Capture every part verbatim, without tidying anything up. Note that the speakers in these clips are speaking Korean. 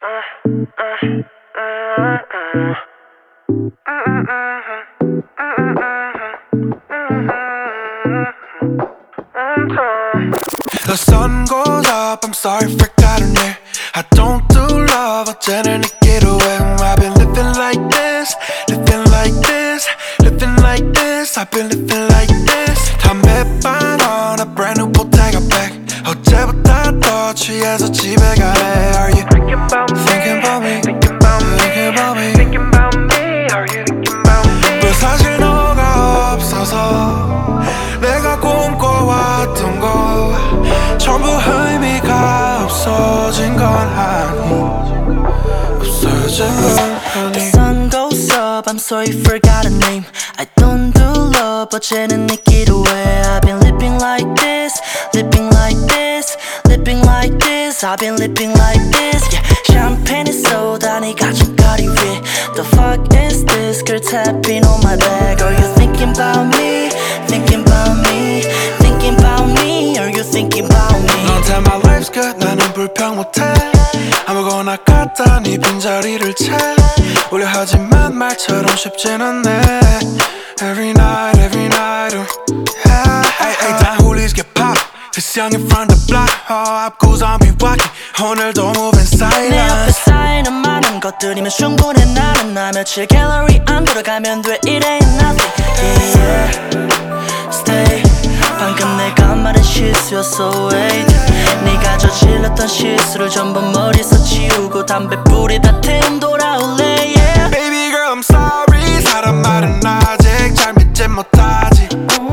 The sun goes up, I'm sorry, forgot her name. I don't do love, 어제는 get away. I've been living like this, living like this, living like this. I've been living like this. 담배반 on a brand new Bottega bag. 어제보다 더 취해서 집에 가래. Are you thinking about me? Thinking about me? Thinking about me? Thinking about me? Thinking about me? Are you thinking about me? 왜 사실 너가 없어서 내가 꿈꿔왔던 거 전부 의미가 없어진 건 아니, 없어진 건 아니. The sun goes up, I'm sorry, forgot a name. I don't do love, 어제는 get away. I've been living like this, living like this, living like this. I've been living like this, yeah. 샴페인에 쏟아 네 가슴거리 위에. The fuck is this? girl tapping on my back. Are you thinking about me? Thinking about me? Thinking about me? Are you thinking about me? 너한테 my life's good, 나는 불평 못해. 아무거나 갖다 네 빈자리를 채. 우려 하지만 말처럼 쉽진 않네. Every night, every night, yeah. Ay, ay, 다 홀리게 pop. This young in front of the block. Oh, 앞구서 I'm be walking. 오늘도 moving silent. 내 앞에 쌓이는 많은 것들이면 충분해. 나는 나 며칠 갤러리 안 돌아가면 돼. It ain't nothing, yeah, yeah. Stay. 방금 내가 말한 실수였어, wait. 네가 저질렀던 실수를 전부 머리에서 지우고 담배불에 다 태운 돌아올래, yeah. Baby girl, I'm sorry. 사람 말은 아직 잘 믿지 못하지.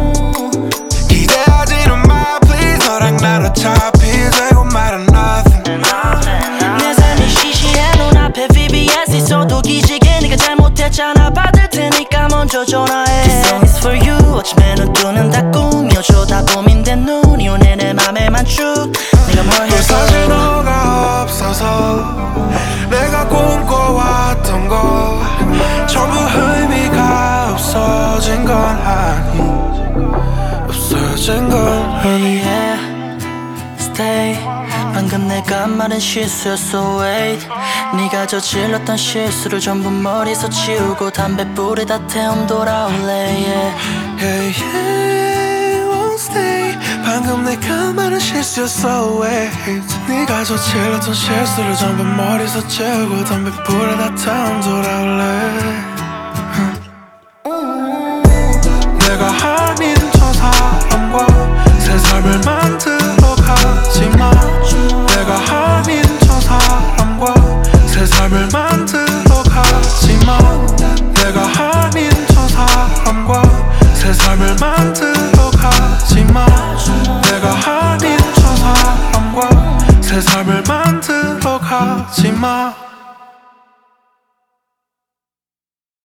기대하지는 마, please. 너랑 난 어차피 되고 말은 nothing. 내 삶이 시시해 눈앞에 브이비에스 있어도 기지개 네가 잘못했잖아. 받을 테니까 먼저 전화해. This song is for you. 아침에 눈 뜨는 다 꿈이여. 쳐다보면 눈이 오네 내 맘에만 쭉. 네가 뭘 해서 사실 너가 없어서 내가 꿈꿔왔던 거 전부 의미가 없어진 건 아니, 없어진 건 아니. yeah. Stay. 방금 내가 말한 실수였어, wait. 네가 저질렀던 실수를 전부 머리에서 지우고 담배불에 다 태움 돌아올래, yeah. Yeah, yeah, won't stay. 방금 내가 말한 실수였어, wait. 네가 저질렀던 실수를 전부 머리에서 지우고 담배불에 다 태운 돌아올래. 내가 아닌 저 사람과 새 삶을 만들어 가지마. 내가 아닌 저 사람과 새 삶을 만들어 가지마. 내가 아닌 저 사람과 새 삶을 만들어 가지마. 내가 아닌 저 사람과 새 삶을 만들어 가지마.